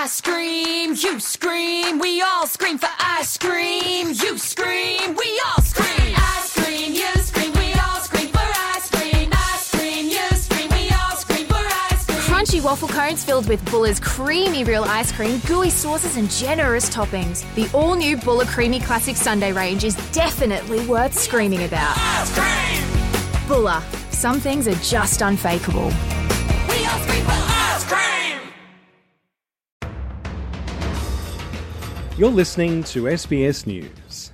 ice cream, you scream, we all scream for ice cream. You scream, we all scream. Ice cream, you scream, we all scream for ice cream. Ice cream, you scream, we all scream for ice cream. Crunchy waffle cones filled with Buller's creamy real ice cream, gooey sauces and generous toppings. The all-new Buller Creamy Classic Sundae range is definitely worth screaming about. Ice cream! Buller. Some things are just unfakeable. We all scream for ice cream! You're listening to SBS News.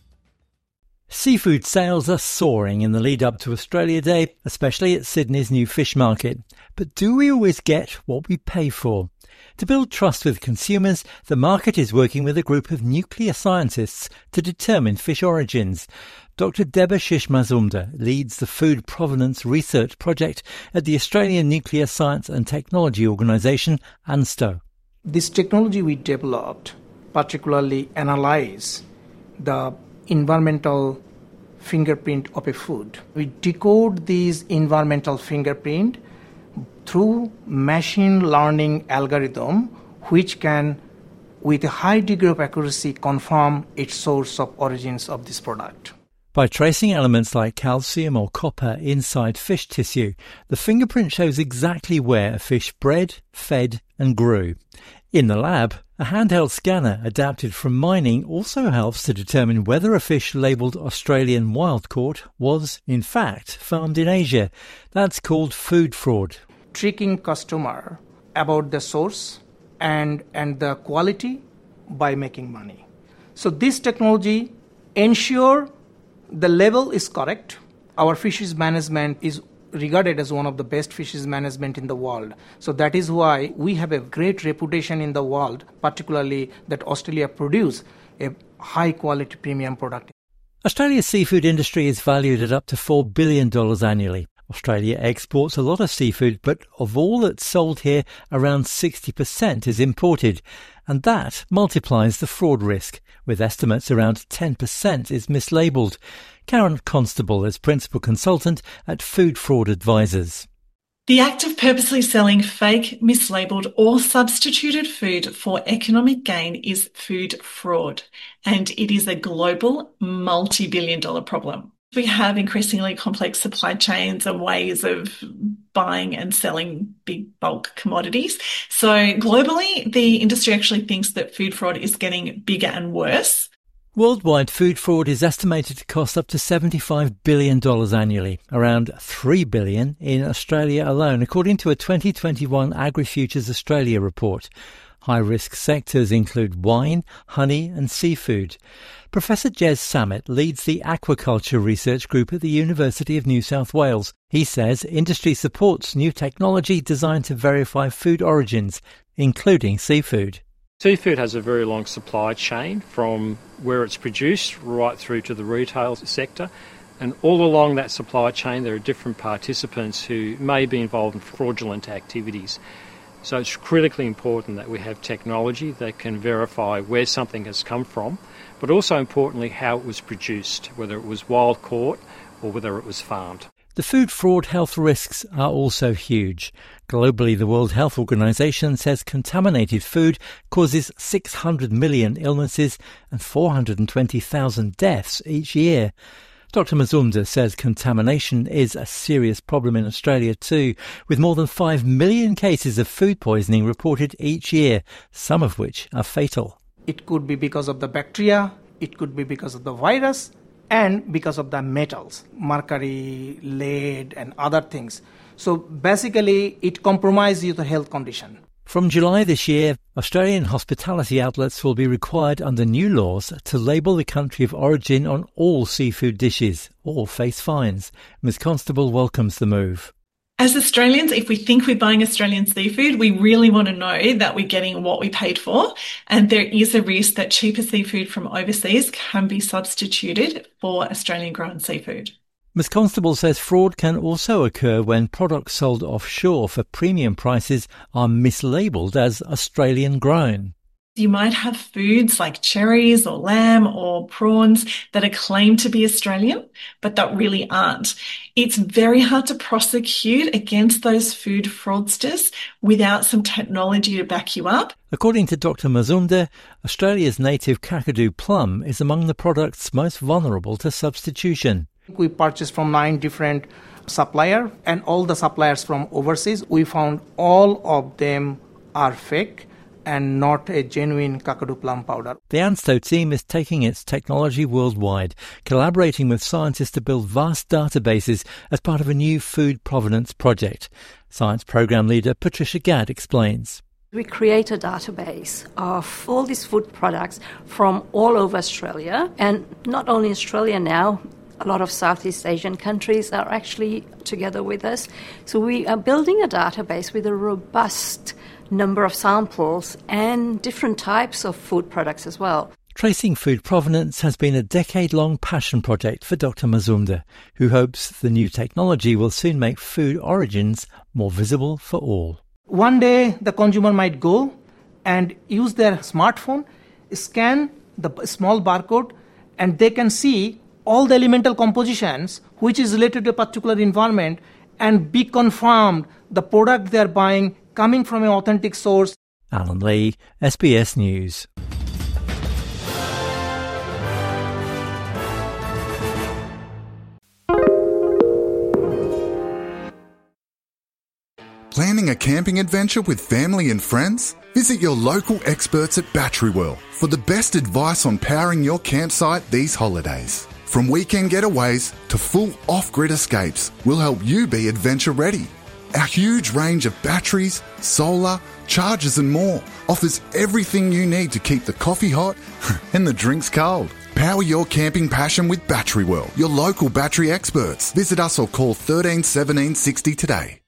Seafood sales are soaring in the lead up to Australia Day, especially at Sydney's new fish market. But do we always get what we pay for? To build trust with consumers, the market is working with a group of nuclear scientists to determine fish origins. Dr. Debashish Mazumdar leads the Food Provenance Research Project at the Australian Nuclear Science and Technology Organisation, ANSTO. This technology we developed particularly analyze the environmental fingerprint of a food. We decode these environmental fingerprint through machine learning algorithm which can, with a high degree of accuracy, confirm its source of origins of this product. By tracing elements like calcium or copper inside fish tissue, the fingerprint shows exactly where a fish bred, fed and grew. In the lab, a handheld scanner adapted from mining also helps to determine whether a fish labelled Australian wild caught was, in fact, farmed in Asia. That's called food fraud. Tricking customer about the source and the quality by making money. So this technology ensure the level is correct. Our fisheries management is regarded as one of the best fisheries management in the world. So that is why we have a great reputation in the world, particularly that Australia produce a high quality premium product. Australia's seafood industry is valued at up to $4 billion annually. Australia exports a lot of seafood, but of all that's sold here, around 60% is imported. And that multiplies the fraud risk, with estimates around 10% is mislabelled. Karen Constable is Principal Consultant at Food Fraud Advisors. The act of purposely selling fake, mislabelled or substituted food for economic gain is food fraud, and it is a global multi-billion-dollar problem. We have increasingly complex supply chains and ways of buying and selling big bulk commodities. So globally, the industry actually thinks that food fraud is getting bigger and worse. Worldwide food fraud is estimated to cost up to $75 billion annually, around $3 billion in Australia alone, according to a 2021 AgriFutures Australia report. High-risk sectors include wine, honey and seafood. Professor Jez Sammet leads the aquaculture research group at the University of New South Wales. He says industry supports new technology designed to verify food origins, including seafood. Seafood has a very long supply chain from where it's produced right through to the retail sector. And all along that supply chain there are different participants who may be involved in fraudulent activities. So it's critically important that we have technology that can verify where something has come from, but also importantly how it was produced, whether it was wild caught or whether it was farmed. The food fraud health risks are also huge. Globally, the World Health Organization says contaminated food causes 600 million illnesses and 420,000 deaths each year. Dr. Mazumdar says contamination is a serious problem in Australia too, with more than 5 million cases of food poisoning reported each year, some of which are fatal. It could be because of the bacteria, it could be because of the virus, and because of the metals, mercury, lead, and other things. So basically, it compromises your health condition. From July this year, Australian hospitality outlets will be required under new laws to label the country of origin on all seafood dishes or face fines. Ms Constable welcomes the move. As Australians, if we think we're buying Australian seafood, we really want to know that we're getting what we paid for. And there is a risk that cheaper seafood from overseas can be substituted for Australian-grown seafood. Ms Constable says fraud can also occur when products sold offshore for premium prices are mislabelled as Australian-grown. You might have foods like cherries or lamb or prawns that are claimed to be Australian, but that really aren't. It's very hard to prosecute against those food fraudsters without some technology to back you up. According to Dr. Mazumdar, Australia's native Kakadu plum is among the products most vulnerable to substitution. We purchased from 9 different suppliers, and all the suppliers from overseas, we found all of them are fake and not a genuine Kakadu plum powder. The ANSTO team is taking its technology worldwide, collaborating with scientists to build vast databases as part of a new food provenance project. Science Programme Leader Patricia Gadd explains. We create a database of all these food products from all over Australia, and not only Australia now, a lot of Southeast Asian countries are actually together with us. So we are building a database with a robust number of samples and different types of food products as well. Tracing food provenance has been a decade-long passion project for Dr. Mazumdar, who hopes the new technology will soon make food origins more visible for all. One day the consumer might go and use their smartphone, scan the small barcode, and they can see all the elemental compositions which is related to a particular environment and be confirmed the product they are buying coming from an authentic source. Alan Lee, SBS News. Planning a camping adventure with family and friends? Visit your local experts at Battery World for the best advice on powering your campsite these holidays. From weekend getaways to full off-grid escapes, we'll help you be adventure ready. Our huge range of batteries, solar, chargers and more offers everything you need to keep the coffee hot and the drinks cold. Power your camping passion with Battery World, your local battery experts. Visit us or call 13 17 60 today.